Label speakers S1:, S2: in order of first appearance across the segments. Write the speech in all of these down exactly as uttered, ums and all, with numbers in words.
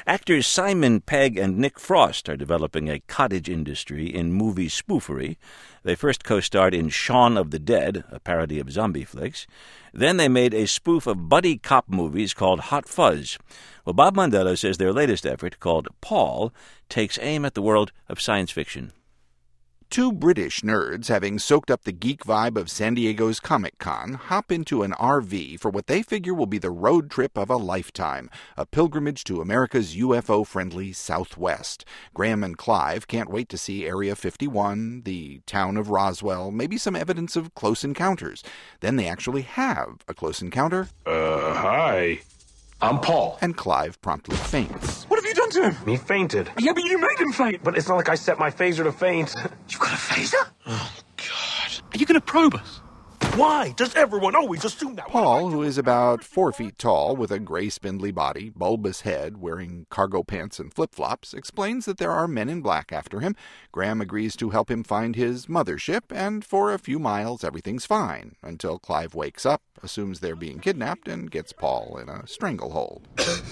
S1: Actors Simon Pegg and Nick Frost are developing a cottage industry in movie spoofery. They first co-starred in Shaun of the Dead, a parody of zombie flicks. Then they made a spoof of buddy cop movies called Hot Fuzz. Well, Bob Mondello says their latest effort, called Paul, takes aim at the world of science fiction.
S2: Two British nerds, having soaked up the geek vibe of San Diego's Comic-Con, hop into an R V for what they figure will be the road trip of a lifetime, a pilgrimage to America's U F O-friendly Southwest. Graham and Clive can't wait to see Area fifty-one, the town of Roswell, maybe some evidence of close encounters. Then they actually have a close encounter.
S3: Uh, hi. I'm Paul.
S2: And Clive promptly faints.
S3: What have you done to him? He fainted. Yeah, but you made him faint. But it's not like I set my phaser to faint.
S4: You got a phaser?
S3: Oh, God.
S4: Are you going to probe us?
S3: Why does everyone always assume that?
S2: Paul, who is about four feet tall with a gray spindly body, bulbous head, wearing cargo pants and flip-flops, explains that there are men in black after him. Graham agrees to help him find his mothership, and for a few miles everything's fine, until Clive wakes up, assumes they're being kidnapped, and gets Paul in a stranglehold.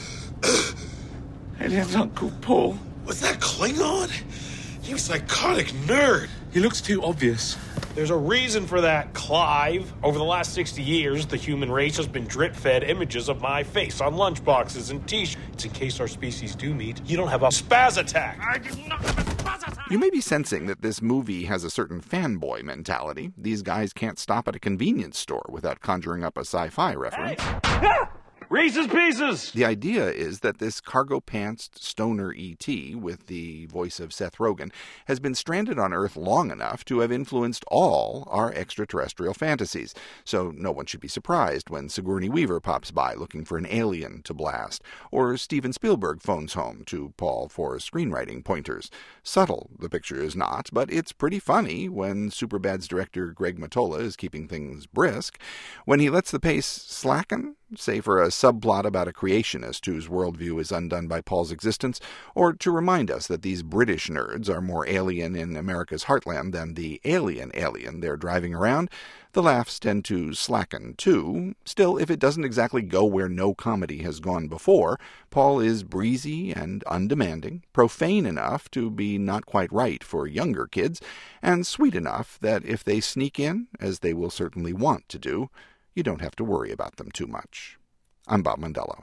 S4: Alien's Uncle Paul.
S3: Was that Klingon? You psychotic nerd.
S4: He looks too obvious.
S5: There's a reason for that, Clive. Over the last sixty years, the human race has been drip-fed images of my face on lunchboxes and t-shirts. It's in case our species do meet, you don't have a spaz attack.
S4: I did not have a spaz attack.
S2: You may be sensing that this movie has a certain fanboy mentality. These guys can't stop at a convenience store without conjuring up a sci-fi reference.
S5: Hey. Ah! Reese's Pieces!
S2: The idea is that this cargo-pantsed stoner E T, with the voice of Seth Rogen, has been stranded on Earth long enough to have influenced all our extraterrestrial fantasies. So no one should be surprised when Sigourney Weaver pops by looking for an alien to blast, or Steven Spielberg phones home to Paul for screenwriting pointers. Subtle, the picture is not, but it's pretty funny when Superbad's director Greg Mottola is keeping things brisk. When he lets the pace slacken, say for a subplot about a creationist whose worldview is undone by Paul's existence, or to remind us that these British nerds are more alien in America's heartland than the alien alien they're driving around, the laughs tend to slacken too. Still, if it doesn't exactly go where no comedy has gone before, Paul is breezy and undemanding, profane enough to be not quite right for younger kids, and sweet enough that if they sneak in, as they will certainly want to do, you don't have to worry about them too much. I'm Bob Mondello.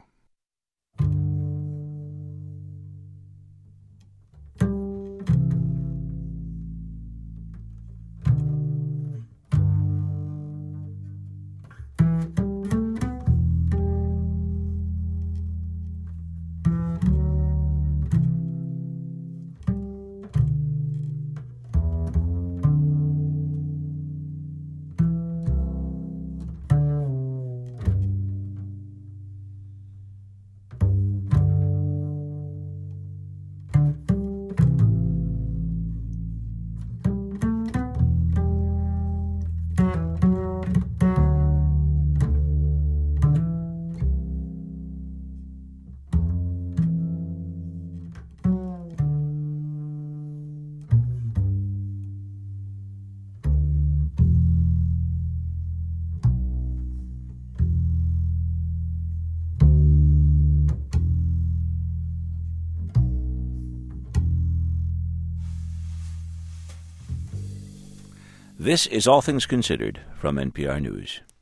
S1: This is All Things Considered from N P R News.